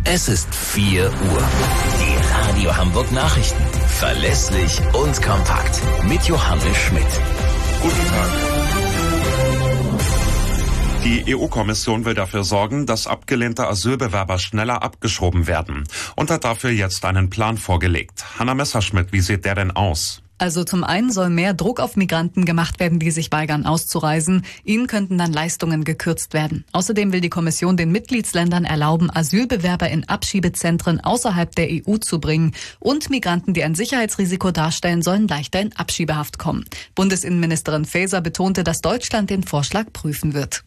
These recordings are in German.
Es ist 4 Uhr. Die Radio Hamburg Nachrichten. Verlässlich und kompakt. Mit Johannes Schmidt. Guten Tag. Die EU-Kommission will dafür sorgen, dass abgelehnte Asylbewerber schneller abgeschoben werden und hat dafür jetzt einen Plan vorgelegt. Hanna Messerschmidt, wie sieht der denn aus? Also zum einen soll mehr Druck auf Migranten gemacht werden, die sich weigern auszureisen. Ihnen könnten dann Leistungen gekürzt werden. Außerdem will die Kommission den Mitgliedsländern erlauben, Asylbewerber in Abschiebezentren außerhalb der EU zu bringen. Und Migranten, die ein Sicherheitsrisiko darstellen, sollen leichter in Abschiebehaft kommen. Bundesinnenministerin Faeser betonte, dass Deutschland den Vorschlag prüfen wird.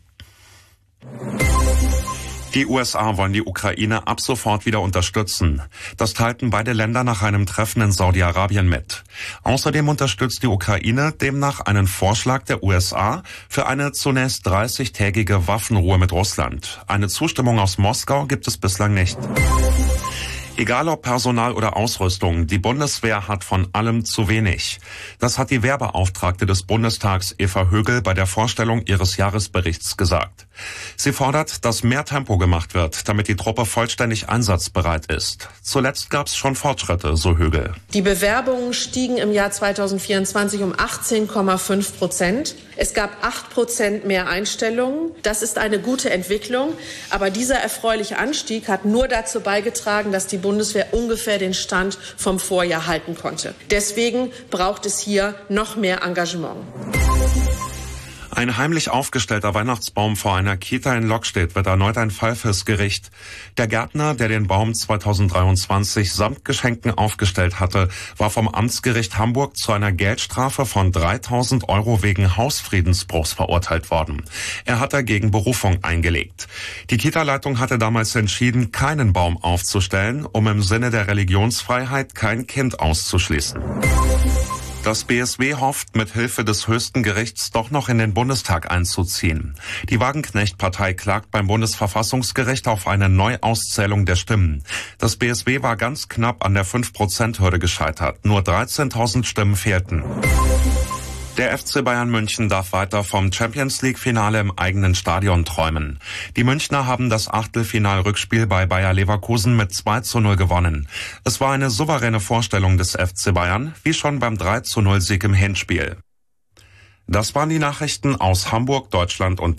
Die USA wollen die Ukraine ab sofort wieder unterstützen. Das teilten beide Länder nach einem Treffen in Saudi-Arabien mit. Außerdem unterstützt die Ukraine demnach einen Vorschlag der USA für eine zunächst 30-tägige Waffenruhe mit Russland. Eine Zustimmung aus Moskau gibt es bislang nicht. Egal ob Personal oder Ausrüstung, die Bundeswehr hat von allem zu wenig. Das hat die Wehrbeauftragte des Bundestags Eva Högel bei der Vorstellung ihres Jahresberichts gesagt. Sie fordert, dass mehr Tempo gemacht wird, damit die Truppe vollständig einsatzbereit ist. Zuletzt gab es schon Fortschritte, so Högel. Die Bewerbungen stiegen im Jahr 2024 um 18,5%. Es gab 8% mehr Einstellungen. Das ist eine gute Entwicklung. Aber dieser erfreuliche Anstieg hat nur dazu beigetragen, dass die Bundeswehr ungefähr den Stand vom Vorjahr halten konnte. Deswegen braucht es hier noch mehr Engagement. Ein heimlich aufgestellter Weihnachtsbaum vor einer Kita in Lockstedt wird erneut ein Fall fürs Gericht. Der Gärtner, der den Baum 2023 samt Geschenken aufgestellt hatte, war vom Amtsgericht Hamburg zu einer Geldstrafe von 3.000 € wegen Hausfriedensbruchs verurteilt worden. Er hat dagegen Berufung eingelegt. Die Kita-Leitung hatte damals entschieden, keinen Baum aufzustellen, um im Sinne der Religionsfreiheit kein Kind auszuschließen. Das BSW hofft, mit Hilfe des höchsten Gerichts doch noch in den Bundestag einzuziehen. Die Wagenknecht-Partei klagt beim Bundesverfassungsgericht auf eine Neuauszählung der Stimmen. Das BSW war ganz knapp an der 5%-Hürde gescheitert. Nur 13.000 Stimmen fehlten. Der FC Bayern München darf weiter vom Champions-League-Finale im eigenen Stadion träumen. Die Münchner haben das Achtelfinal-Rückspiel bei Bayer Leverkusen mit 2:0 gewonnen. Es war eine souveräne Vorstellung des FC Bayern, wie schon beim 3:0-Sieg im Hinspiel. Das waren die Nachrichten aus Hamburg, Deutschland und